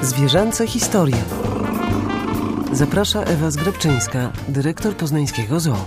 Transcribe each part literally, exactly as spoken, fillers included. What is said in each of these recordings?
Zwierzęce historie. Zaprasza Ewa Zgrabczyńska, dyrektor poznańskiego zoo.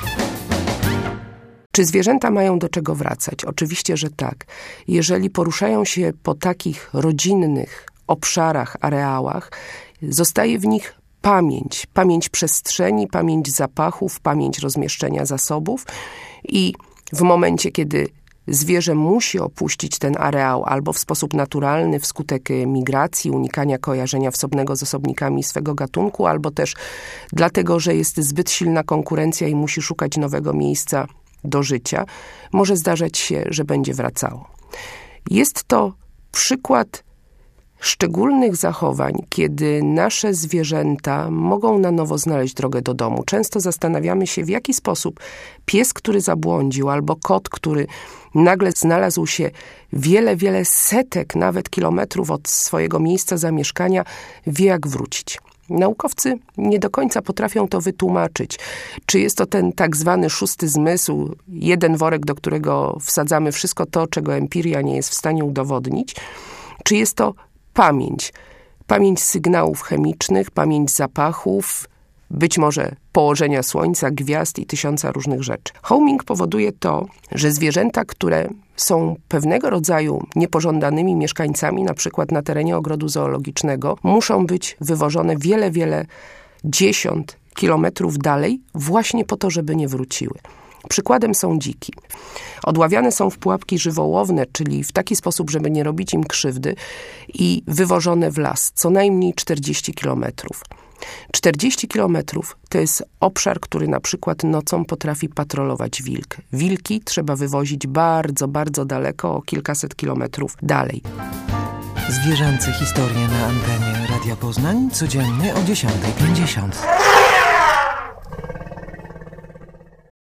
Czy zwierzęta mają do czego wracać? Oczywiście, że tak. Jeżeli poruszają się po takich rodzinnych obszarach, areałach, zostaje w nich pamięć. Pamięć przestrzeni, pamięć zapachów, pamięć rozmieszczenia zasobów i w momencie, kiedy zwierzę musi opuścić ten areał albo w sposób naturalny wskutek migracji, unikania kojarzenia wsobnego z osobnikami swego gatunku, albo też dlatego, że jest zbyt silna konkurencja i musi szukać nowego miejsca do życia, może zdarzać się, że będzie wracało. Jest to przykład szczególnych zachowań, kiedy nasze zwierzęta mogą na nowo znaleźć drogę do domu. Często zastanawiamy się, w jaki sposób pies, który zabłądził, albo kot, który nagle znalazł się wiele, wiele setek, nawet kilometrów od swojego miejsca zamieszkania, wie, jak wrócić. Naukowcy nie do końca potrafią to wytłumaczyć. Czy jest to ten tak zwany szósty zmysł, jeden worek, do którego wsadzamy wszystko to, czego empiria nie jest w stanie udowodnić? Czy jest to pamięć? Pamięć sygnałów chemicznych, pamięć zapachów, być może położenia słońca, gwiazd i tysiąca różnych rzeczy. Homing powoduje to, że zwierzęta, które są pewnego rodzaju niepożądanymi mieszkańcami, na przykład na terenie ogrodu zoologicznego, muszą być wywożone wiele, wiele dziesiąt kilometrów dalej właśnie po to, żeby nie wróciły. Przykładem są dziki. Odławiane są w pułapki żywołowne, czyli w taki sposób, żeby nie robić im krzywdy, i wywożone w las, co najmniej czterdzieści kilometrów. czterdzieści kilometrów to jest obszar, który na przykład nocą potrafi patrolować wilk. Wilki trzeba wywozić bardzo, bardzo daleko, o kilkaset kilometrów dalej. Zwierzęce historie na antenie Radia Poznań codziennie o dziesiąta pięćdziesiąt.